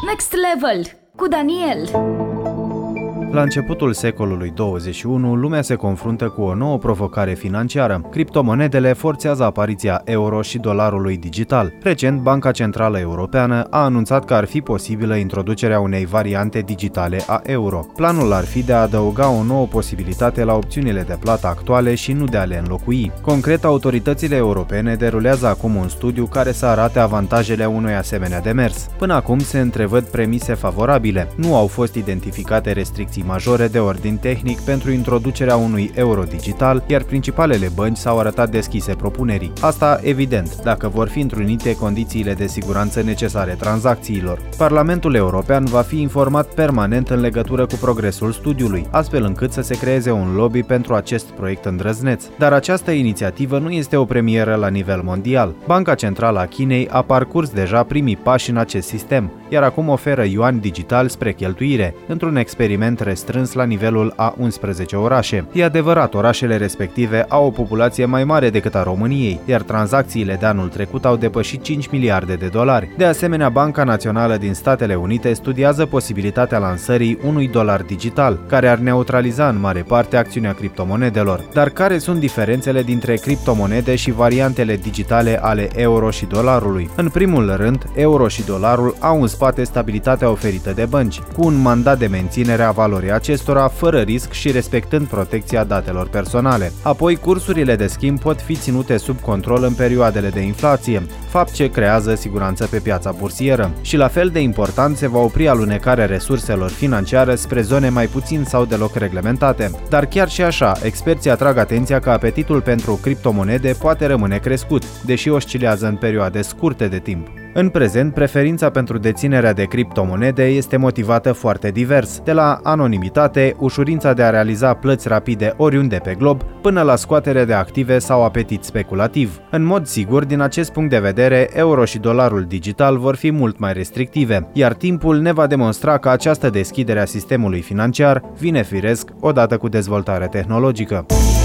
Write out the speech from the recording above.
Next Level cu Daniel. La începutul secolului 21, lumea se confruntă cu o nouă provocare financiară. Criptomonedele forțează apariția euro și dolarului digital. Recent, Banca Centrală Europeană a anunțat că ar fi posibilă introducerea unei variante digitale a euro. Planul ar fi de a adăuga o nouă posibilitate la opțiunile de plată actuale și nu de a le înlocui. Concret, autoritățile europene derulează acum un studiu care să arate avantajele unui asemenea demers. Până acum se întrevăd premise favorabile. Nu au fost identificate restricții majore de ordin tehnic pentru introducerea unui euro digital, iar principalele bănci s-au arătat deschise propunerii. Asta, evident, dacă vor fi întrunite condițiile de siguranță necesare tranzacțiilor. Parlamentul European va fi informat permanent în legătură cu progresul studiului, astfel încât să se creeze un lobby pentru acest proiect îndrăzneț. Dar această inițiativă nu este o premieră la nivel mondial. Banca Centrală a Chinei a parcurs deja primii pași în acest sistem, iar acum oferă yuan digital spre cheltuire, într-un experiment restrâns la nivelul a 11 orașe. E adevărat, orașele respective au o populație mai mare decât a României, iar tranzacțiile de anul trecut au depășit 5 miliarde de dolari. De asemenea, Banca Națională din Statele Unite studiază posibilitatea lansării unui dolar digital, care ar neutraliza în mare parte acțiunea criptomonedelor. Dar care sunt diferențele dintre criptomonede și variantele digitale ale euro și dolarului? În primul rând, euro și dolarul au în spate stabilitatea oferită de bănci, cu un mandat de menținere a valorii acestora fără risc și respectând protecția datelor personale. Apoi, cursurile de schimb pot fi ținute sub control în perioadele de inflație, fapt ce creează siguranță pe piața bursieră. Și la fel de important, se va opri alunecarea resurselor financiare spre zone mai puțin sau deloc reglementate. Dar chiar și așa, experții atrag atenția că apetitul pentru criptomonede poate rămâne crescut, deși oscilează în perioade scurte de timp. În prezent, preferința pentru deținerea de criptomonede este motivată foarte divers, de la anonimitate, ușurința de a realiza plăți rapide oriunde pe glob, până la scoatere de active sau apetit speculativ. În mod sigur, din acest punct de vedere, euro și dolarul digital vor fi mult mai restrictive, iar timpul ne va demonstra că această deschidere a sistemului financiar vine firesc odată cu dezvoltarea tehnologică.